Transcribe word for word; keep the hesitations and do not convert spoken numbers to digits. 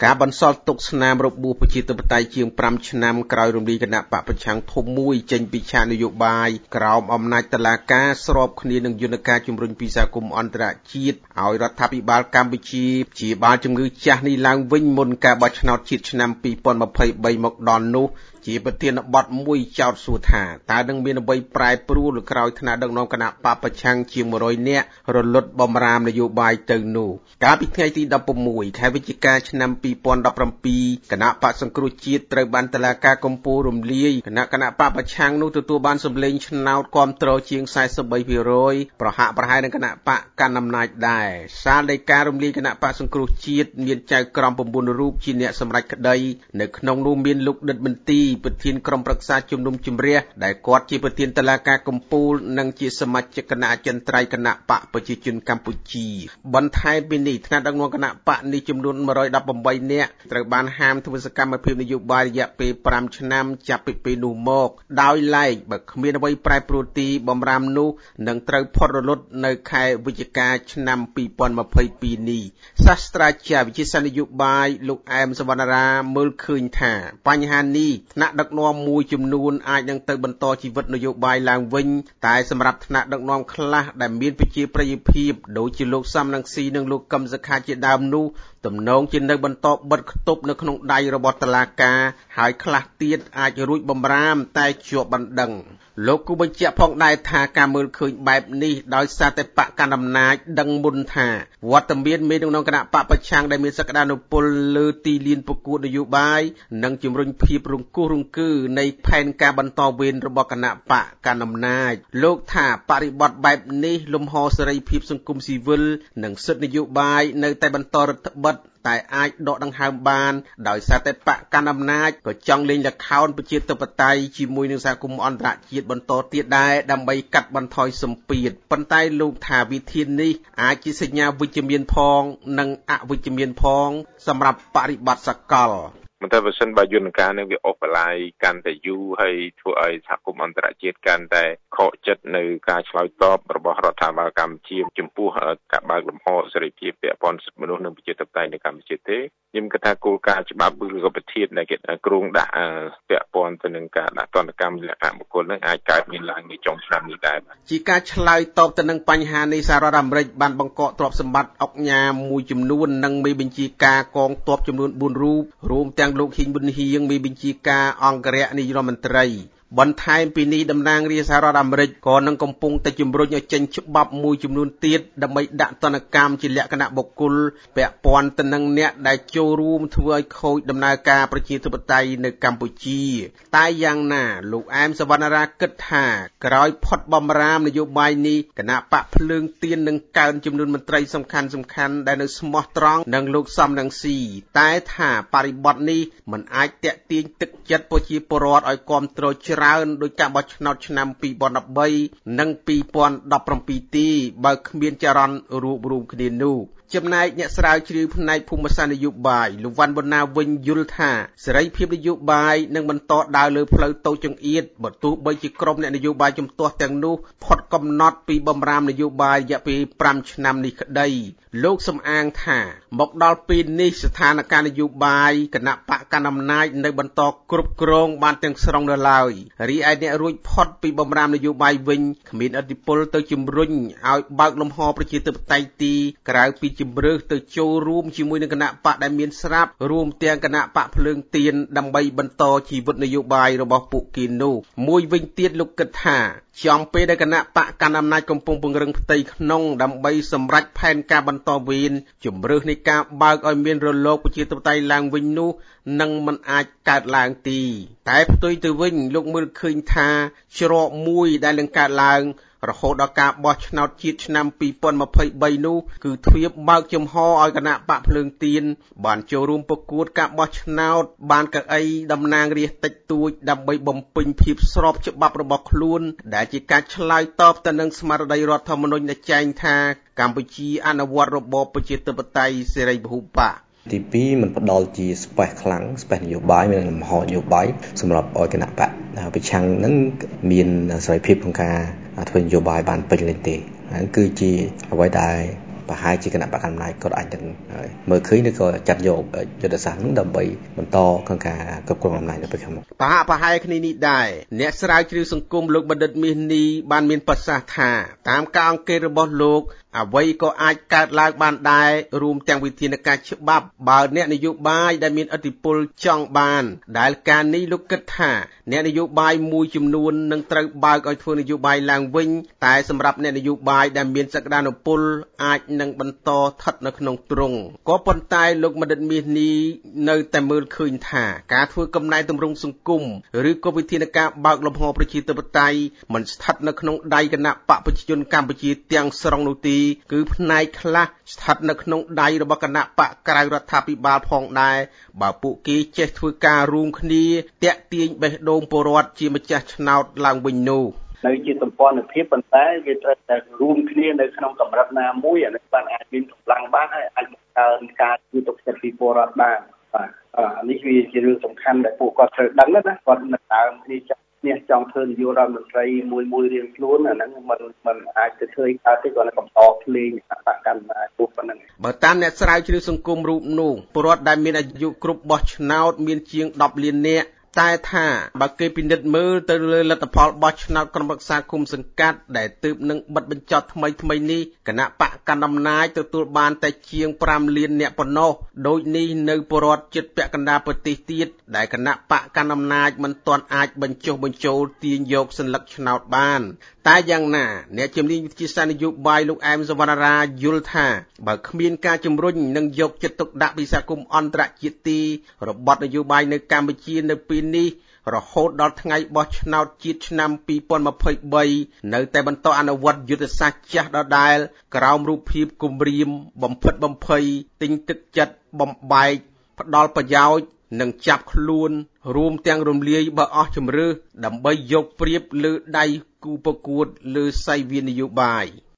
ការបន្សល់ទុកស្នាមរបួសប្រជាធិបតេយ្យជាងfiveឆ្នាំក្រោយរំលាយគណៈបកប្រឆាំងធំមួយចេញពីឆាកនយោបាយក្រោមអំណាចតុលាការស្របគ្នានឹងយន្តការជំរុញពីសហគមន៍អន្តរជាតិឲ្យរដ្ឋាភិបាលកម្ពុជាព្យាបាលជំងឺចាស់នេះឡើងវិញមុនការបោះឆ្នោតជាតិឆ្នាំtwenty twenty-threeមកដល់នោះជាប្រធានបទមួយចោទសួរថាតើនឹងមានអ្វីប្រែប្រួលក្រោយថ្នាក់ដឹកនាំគណៈបកប្រឆាំងជាងone hundredនាក់រលត់បំរាមនយោបាយទៅនោះកាលពីថ្ងៃទីsixteenខែវិច្ឆិកាឆ្នាំtwenty seventeenគណៈបកសង្គ្រោះជាតិត្រូវបានតុលាការកំពូលរំលាយគណៈគណៈបកប្រឆាំងនោះទទួលបានសម្លេងឆ្នោតគាំទ្រជាងforty-three percentប្រហាក់ប្រហែលនឹងគណៈបកកាន់អំណាចដែរសាលដីការរំលាយគណៈបកសង្គ្រោះជាតិមានចៅក្រមnineរូបជាអ្នកសម្រេចក្តីនៅក្នុងនោះមានលោកដិតបន្ទីប្រធានក្រុមប្រឹក្សាជំនុំជម្រះដែលគាត់ជាប្រធានតុលាការកំពូលនិងជាសមាជិកគណៈអចិន្ត្រៃយ៍គណៈបកប្រជាជនកម្ពុជាបន្ថែមពីនេះថ្នាក់ដឹកនាំគណៈបកនេះចំនួនone hundred eighteenនាក់ត្រូវបានហាមធ្វើសកម្មភាពនយោបាយរយៈពេលfiveឆ្នាំចាប់ពីពេលនោះមកដោយឡែកបើគ្មានអ្វីប្រែប្រួលទីបំរាមនោះនឹងត្រូវផុតរលត់នៅខែវិច្ឆិកាឆ្នាំtwenty twenty-twoនេះសាស្ត្រាចារ្យវិទ្យាសាស្ត្រនយោបាយលោកអែមសវណ្ណារាមើលឃើញថាបញ្ហានេះថ្នាក់ដឹកនាំមួយចំនួនអាចនឹងទៅបន្តជីវិតនយោបាយឡើងវិញតែសម្រាប់ថ្នាក់ដឹកនាំខ្លះដែលមានប្រជាប្រិយភាពដូចជាលោកសំរងស៊ីនិងលោកកឹមសុខាជាដើមនោះទំនងជានៅបន្តបិទគប់នៅក្នុងដៃរបស់តុលាការហើយខ្លះទៀតអាចរួចបំរាមតែជាប់បណ្ដឹងលោកគូបញ្ជាក់ផងដែរថាការមើលឃើញបែបនេះដោយសារតែបកកណ្ដាលអំណាចដឹងមុនថាវត្តមានមេដឹកនាំគណៈបកប្រឆាំងដែលមានសក្តានុពលលើទីលានប្រកួតនយោបាយនិងជំរុញភាពរង្គោះរង្គើនៃផែនការបន្តវេនរបស់គណៈបកកណ្ដាលអំណាចលោកថាបរិបទបែបនេះលំហសេរីភាពសង្គមស៊ីវិលនិងសិទ្ធិនយោបាយនៅតែបន្តរដ្ឋបិទតែអាចដកដង្ហើមបានដោយសារតែបកកណ្ដាលអំណាចក៏ចង់លេងល្ខោនប្រជាធិបតេយ្យជាមួយនឹងសហគមន៍អន្តរជាតិបន្តទៀតដែរដើម្បីកាត់បន្ថយសម្ពាធប៉ុន្តែលោកថាវិធាននេះអាចជាសញ្ញាវិជ្ជមានផងនិងអវិជ្ជមានផងសម្រាប់បរិបទសកលមិនថាបើសិនបើយន្តការនឹងវាអូសបន្លាយកាន់តែយូរហើយធ្វើឲ្យសហគមន៍អន្តរជាតិកាន់តែខកចិត្តនៅការឆ្លើយតបរបស់រដ្ឋាភិបាលកម្ពុជាចំពោះការបើកលំហសេរីភាពពាក់ព័ន្ធសិទ្ធិមនុស្សនិងប្រជាធិបតេយ្យនៅកម្ពុជាទេខ្ញុំគិតថាគោលការណ៍ច្បាប់ឬក៏ប្រធានដែលគេគ្រោងដាក់ពាក់ព័ន្ធទៅនឹងការដាក់ទណ្ឌកម្មលក្ខណៈបុគ្គលនឹងអាចកើតមានឡើងនៅចុងឆ្នាំនេះដែរជាការឆ្លើយតបទៅនឹងបញ្ហានេះសហរដ្ឋអាមេរិកបានបង្កកទ្រព្យសម្បត្តិអុកញ៉ាមួយចំនួននិងមេបញ្ជាការកងទ័ពចំនួនfourរូបរួមទាំងលោកហ៊ីងប៊ុនហៀងមេបញ្ជាការអង្គរៈនាយរដ្ឋមន្ត្រីបន្ថែមពីនេះតំណាងរាស្ត្រសហរដ្ឋអាមេរិកក៏នឹងកំពុងតែជំរុញឲ្យចេញច្បាប់មួយចំនួនទៀតដើម្បីដាក់ទណ្ឌកម្មជាលក្ខណៈបុគ្គលពាក់ព័ន្ធទៅនឹងអ្នកដែលចូលរួមធ្វើឲ្យខូចដំណើរការប្រជាធិបតេយ្យនៅកម្ពុជាតែយ៉ាងណាលោកអែមសវណ្ណារាគិតថាក្រោយផុតបំរាមនយោបាយនេះគណៈបកភ្លើងទៀននឹងកើនចំនួនមន្ត្រីសំខាន់សំខាន់ដែលនៅស្មោះត្រង់នឹងលោកសំរងស៊ីតែថាបរិបទនេះមិនអាចតាក់ទាញទឹកចិត្តប្រជាពលរដ្ឋឲ្យគាំទ្រច្រើនដោយការបោះឆ្នោតឆ្នាំtwenty thirteenនិងtwenty seventeenទេបើគ្មានចរន្តរួបរวมគ្នានោះចំណែកអ្នកស្រាវជ្រាវផ្នែកភូមិសាស្ត្រនយោបាយលោកវ៉ាន់ប៊ុនណាវិញយល់ថាសេរីភាពនយោបាយនឹងបន្តដើរលើផ្លូវតូចចង្អៀតបើទោះបីជាក្រុមអ្នកនយោបាយជំទាស់ទាំងនោះផុតកំណត់ពីបំរាមនយោបាយរយៈពេលfiveឆ្នាំនេះក្តីលោកសំអាងថាមកដល់ពេលនេះស្ថានភាពនយោបាយគណៈបកកណ្ដាលអំណាចនៅបន្តគ្រប់គ្រងបានទាំងស្រុងនៅឡើយរីឯអ្នករួចផុតពីបំរាមនយោបាយវិញគ្មានឥទ្ធិពលទៅជំរុញឲ្យបើកលំហប្រជាធិបតេយ្យទីក្រៅពីជំរើសទៅចូលរួមជាមួយនឹងគណៈបកដែលមានស្រាប់រួមទាំងគណៈបកភ្លើងទៀនដើម្បីបន្តជីវិតនយោបាយរបស់ពួកគេនោះមួយវិញទៀតលោកគិតថាចំពេលដែលគណៈបកកណ្ដាលអំណាចកំពុងពង្រឹងផ្ទៃក្នុងដើម្បីសម្រេចផែនការបន្តវេនជំរើសនៃការបើកឲ្យមានរលកប្រជាធិបតេយ្យឡើងវិញនោះនឹងមិនអាចកើតឡើងទេតែផ្ទុយទៅវិញលោកមើលឃើញថាច្រកមួយដែលនឹងកើតឡើងរហូតដល់ការបោះឆ្នោតជាតិឆ្នាំtwenty twenty-threeនោះគឺទ្វារបើកចំហឲ្យគណៈបកភ្លើងទៀនបានចូលរួមប្រកួតការបោះឆ្នោតបានកៅអីតំណាងរាស្ត្រតិចតួចដើម្បីបំពេញភាពស្របច្បាប់របស់ខ្លួនដែលជាការឆ្លើយតបទៅនឹងស្មារតីរដ្ឋធម្មនុញ្ញដែលចែងថាកម្ពុជាអនុវត្តរបបប្រជាធិបតេយ្យសេរីពហុបកទីtwoมันផ្ដល់ជា space ខ្លាំង space នយោបាយមានលំហនយោបាយសម្រាប់ឲ្យគណៈបកប្រឆាំងនឹងមានសេរីភាពក្នុងការធ្វើនយោបាយបានពេញលេញទេហើយគឺជាអ្វីដែលប្រហែលជាគណៈបកកណ្ដាលអំណាចក៏អាចនឹងមើលឃើញឬក៏ចាត់យកយុទ្ធសាស្ត្រនោះដើម្បីបន្តក្នុងការគ្រប់គ្រងអំណាចនៅពេលខាងមុខប្រហាក់ប្រហែលគ្នានេះដែរអ្នកស្រាវជ្រាវសង្គមលោកបណ្ឌិតមាសនេះបានមានប្រសាសន៍ថាតាមការអង្កេតរបស់លោកអ្វីក៏អាចកើតឡើងបានដែររួមទាំងវិធានការច្បាប់បើអ្នកនយោបាយដែលមានឥទ្ធិពលចង់បានដែលការនេះលោកគិតថាអ្នកនយោបាយមួយចំនួននឹងត្រូវបើកឲ្យធ្វើនយោបាយឡើងវិញតែសម្រាប់អ្នកនយោបាយដែលមានសក្តានុពលអាចនឹងបន្តស្ថិតនៅក្នុងទ្រង់ក៏ប៉ុន្តែលោកបណ្ឌិតមាសនេះនៅតែមើលឃើញថាការធ្វើកំណែទម្រង់សង្គមឬក៏វិធានការបើកលំហប្រជាធិបតេយ្យមិនស្ថិតនៅក្នុងដៃគណៈបកប្រជាជនកម្ពុជាទាំងស្រុងនោះទេគឺផ្នែកខ្លះស្ថិតនៅក្នុងដៃរបស់គណៈបកក្រៅរដ្ឋាភិបាលផងដែរបើពួកគេចេះធ្វើការរួមគ្នាតាក់ទាញបេះដូងពលរដ្ឋជាម្ចាស់ឆ្នោតឡើងវិញនោះនៅជាសម្ព័ន្ធភាពប៉ុន្តែវាត្រូវតែរួមគ្នានៅក្នុងកម្រិតណាមួយអានេះបានអាចមានកម្លាំងបានហើយអាចបង្កើនការជឿទុកចិត្តពីពលរដ្ឋបានបាទអានេះវាជារឿងសំខាន់ដែលពួកគាត់ត្រូវដឹងណាគាត់នៅដើមគ្នាចាស់នេះចង់ធ្វើនយោបាយរដ្ឋមន្ត្រីមួយមួយរៀងខ្លួនអាហ្នឹងมันมันអាចទៅធ្វើកើតទេគាត់នឹងបន្តភ្លេងបកកម្មណាពួកប៉ុណ្ណឹងបើតាមអ្នកស្រាវជ្រាវសង្គមរូបនោះពលរដ្ឋដែលមានអាយុគ្រប់បោះឆ្នោតមានជាងដប់លាននាក់តែថាបើគេពិនិត្យមើលទៅលើលទ្ធផលបោះឆ្នោតក្រុមប្រឹក្សាគុំសង្កាត់ដែលទើបនឹងបិទបញ្ចប់ថ្មីថ្មីនេះគណៈបកកណ្ដាលអំណាចទទួលបានតែជាងប្រាំលាននាក់ប៉ុណ្ណោះដូចនេះនៅពលរដ្ឋជិតពាក់កណ្ដាលប្រទេសទៀតដែលគណៈបកកណ្ដាលអំណាចមិនទាន់អាចបញ្ចុះបញ្ចូលទាញយកសញ្ញាឆ្នោតបានតែយ៉ាងណាអ្នកជំនាញវិទ្យាសាស្ត្រនយោបាយលោកអែមសវណ្ណារាយល់ថាបើគ្មានការជំរុញនិងយកចិត្តទុកដាក់ពីសហគមន៍អន្តរជាតិទេរបបនយោបាយនៅកម្ពុជានៅពេលនេះរហូតដល់ថ្ងៃបោះឆ្នោតជាតិឆ្នាំពីរពាន់ម្ភៃបីនៅតែបន្តអនុវត្តយុទ្ធសាស្ត្រចាស់ដដែលក្រោមរូបភាពគំរាមបំផិតបំភ័យទិញទឹកចិត្តបំបែកផ្ដាល់ប្រយោជន៍និងចាប់ខ្លួនរួមទាំងរំលាយបើអស់ជំរឿសដើម្បីយកព្រៀបលើដៃគូប្រកួតលើសៃវាននយោបាយ